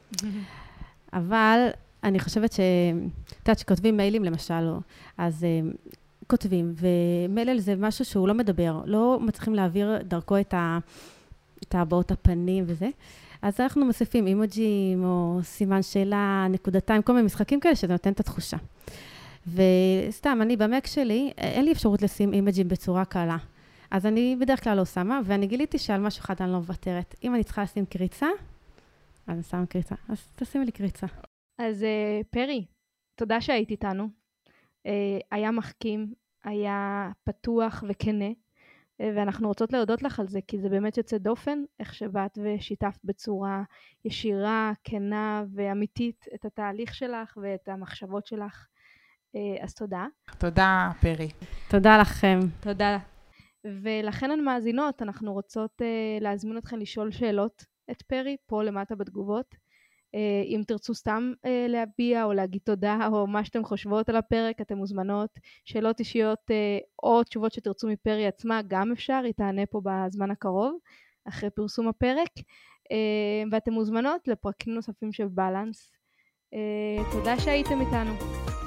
אבל אני חושבת יודעת שכותבים מיילים למשל, אז כותבים, ומייל זה משהו שהוא לא מדבר, לא מצליחים להעביר דרכו את הבעות הפנים וזה. אז אנחנו מוסיפים אימוג'ים או סימן שאלה, נקודתיים, כל מיני משחקים כאלה שזה נותן את התחושה. וסתם, אני במק שלי, אין לי אפשרות לשים אימוג'ים בצורה קלה. אז אני בדרך כלל לא שמה, ואני גיליתי שעל משהו אחד אני לא מוותרת. אם אני צריכה לשים קריצה, אז אני שמה קריצה. אז תשימי לי קריצה. אז פרי, תודה שהיית איתנו. היה מחכים, היה פתוח וכנה, ואנחנו רוצות להודות לך על זה, כי זה באמת יוצא דופן, איך שבאת ושיתפת בצורה ישירה, כנה ואמיתית את התהליך שלך ואת המחשבות שלך. אז תודה. תודה, פרי. תודה לכם. תודה. ולכן המאזינות, אנחנו רוצות להזמין אתכן לשאול שאלות את פרי, פה למטה בתגובות. אם תרצו סתם להביע או להגיד תודה, או מה שאתם חושבות על הפרק, אתם מוזמנות. שאלות אישיות או תשובות שתרצו מפרי עצמה, גם אפשר, היא תענה פה בזמן הקרוב, אחרי פרסום הפרק. ואתם מוזמנות לפרקים נוספים של בלנס. תודה שהייתם איתנו.